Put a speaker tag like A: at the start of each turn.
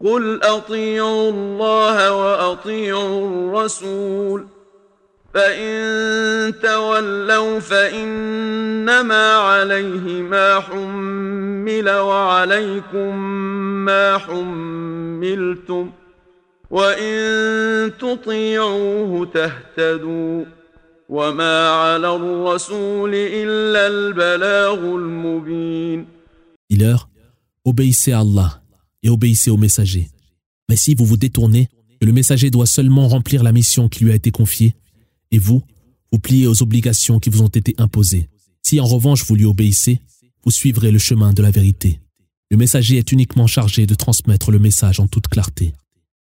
A: قل أطيعوا الله وأطيعوا الرسول فإن تولوا فإنما عليه ما حمل وعليكم ما حملتم وإن تطيعوه تهتدوا وما على الرسول إلا البلاغ المبين.
B: Dis-leur, obéissez à Allah et obéissez au messager. Mais si vous vous détournez, que le messager doit seulement remplir la mission qui lui a été confiée, et vous pliez aux obligations qui vous ont été imposées. Si en revanche vous lui obéissez, vous suivrez le chemin de la vérité. Le messager est uniquement chargé de transmettre le message en toute clarté.